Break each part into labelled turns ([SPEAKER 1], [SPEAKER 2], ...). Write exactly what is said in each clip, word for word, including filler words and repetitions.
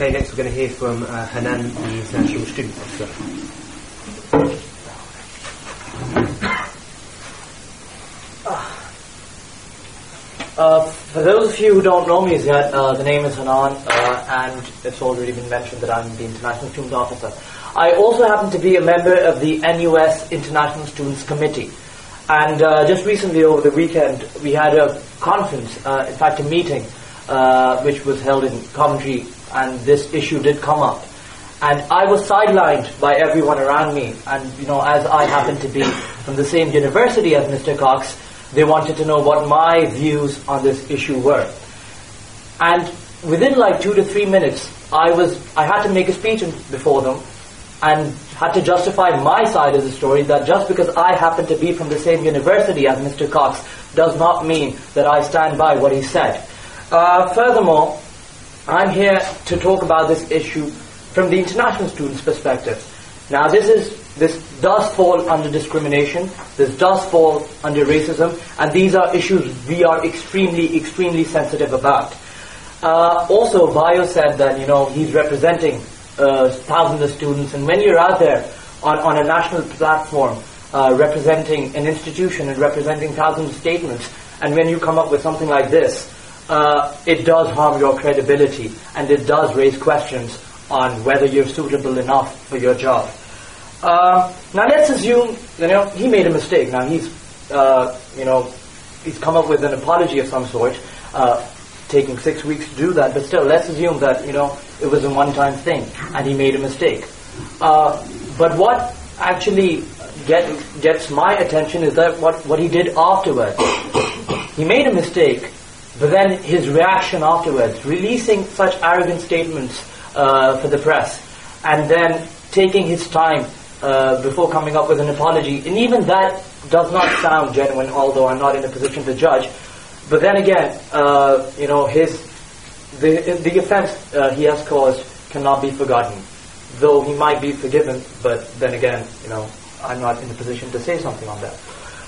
[SPEAKER 1] Okay, next we're going to hear from uh, Hanan, the International Student Officer.
[SPEAKER 2] Uh, for those of you who don't know me yet, uh, the name is Hanan, uh, and it's already been mentioned that I'm the International Student Officer. I also happen to be a member of the N U S International Students Committee. And uh, just recently over the weekend, we had a conference, uh, in fact a meeting, uh, which was held in Coventry, and this issue did come up. And I was sidelined by everyone around me, and you know, as I happen to be from the same university as Mister Cox, they wanted to know what my views on this issue were. And within like two to three minutes, I was I had to make a speech before them and had to justify my side of the story, that just because I happen to be from the same university as Mister Cox does not mean that I stand by what he said. Uh, furthermore, I'm here to talk about this issue from the international students' perspective. Now, this is this does fall under discrimination, this does fall under racism, and these are issues we are extremely, extremely sensitive about. Uh, also, Bayo said that, you know, he's representing uh, thousands of students, and when you're out there on, on a national platform uh, representing an institution and representing thousands of statements, and when you come up with something like this, uh, it does harm your credibility, and it does raise questions on whether you're suitable enough for your job. Uh, now let's assume, you know, he made a mistake. Now he's, uh, you know, he's come up with an apology of some sort, uh, taking six weeks to do that. But still, let's assume that, you know, it was a one-time thing and he made a mistake. Uh, but what actually get, gets my attention is that what, what he did afterwards. He made a mistake, but then his reaction afterwards, releasing such arrogant statements uh, for the press, and then taking his time Uh, before coming up with an apology, and even that does not sound genuine, although I'm not in a position to judge. But then again, uh, you know, his the the offence uh, he has caused cannot be forgotten, though he might be forgiven. But then again, you know, I'm not in a position to say something on that.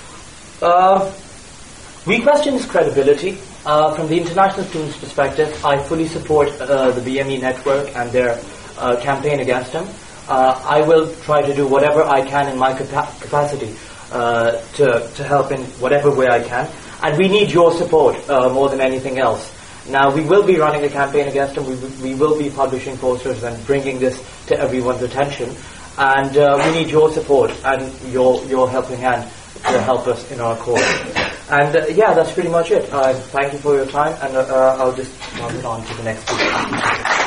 [SPEAKER 2] Uh, we question his credibility uh, from the international students' perspective. I fully support uh, the B M E network and their uh, campaign against him. Uh, I will try to do whatever I can in my capa- capacity uh, to to help in whatever way I can, and we need your support uh, more than anything else. Now, we will be running a campaign against him. We, we will be publishing posters and bringing this to everyone's attention, and uh, we need your support and your your helping hand to help us in our cause. And uh, yeah, that's pretty much it. Uh, thank you for your time, and uh, uh, I'll just move on to the next speaker.